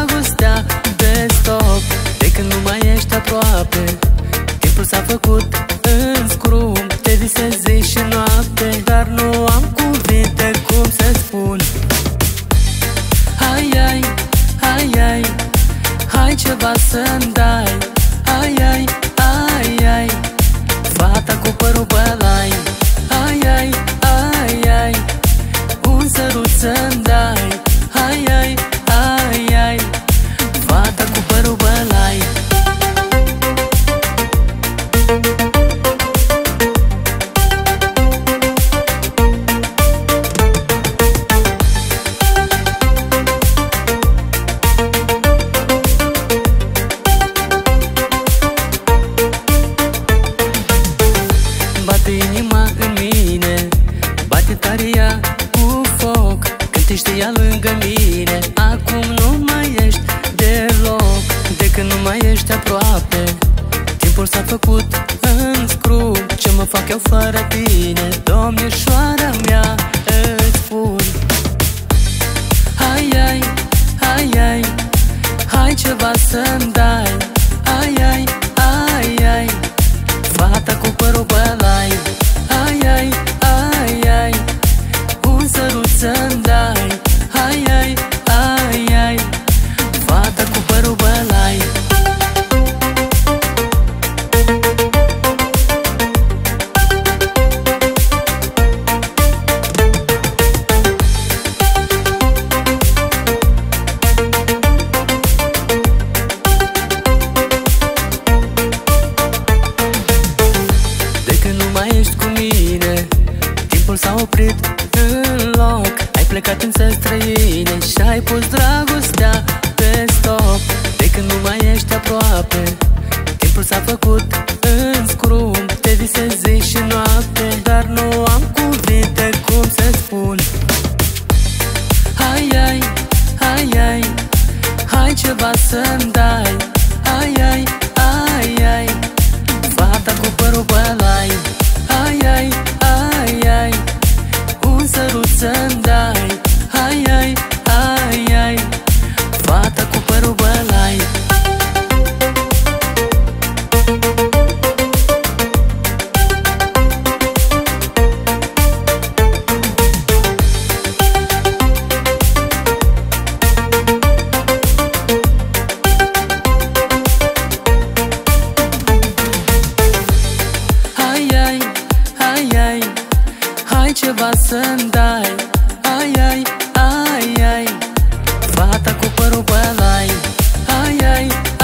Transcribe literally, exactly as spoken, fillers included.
dragostea de stop. De când nu mai ești aproape, timpul s-a făcut în scrum. Te visez zi și noapte, dar nu am cuvinte cum să spun. Hai, hai, hai, hai, hai ceva să-mi dai. Hai, hai, hai, hai, fata cu părul bălai. Hai, hai, hai, hai, un sărut să-mi dai. Hai, hai, hai, hai, fata cu părul bălai. Bate inima în mine, bate tare ea cu foc. Când te știa lângă mine, acum nu mai ești deloc. De când nu mai ești aproape, timpul s-a făcut în scrum. Ce mă fac eu fără tine, domnișoara mea, îți spun. Hai, hai, hai, hai, hai ceva să-mi dai. Hai, hai, hai, hai, fata cu părul bălai. Hai, hai, hai, hai, un sărut să-mi dai. Hai, hai, hai, hai, fata cu părul bălai. Timpul s-a oprit în loc, ai plecat în țări străine și ai pus dragostea pe stop. De când nu mai ești aproape, timpul s-a făcut în scrum. Te visez zi și noapte, dar nu am cuvinte cum să spun. Hai, hai, hai, hai, hai ceva să-mi dai. Hai, hai, hai, hai, fata cu părul bălai. Hai, hai, hai, hai, un sărut să-mi dai. Hai, hai, hai, hai, fata cu părul bălai. Hai, hai, hai, hai, hai ceva să-mi dai. Hai, hai, hai, hai, fata cu părul bălai. Hai, hai,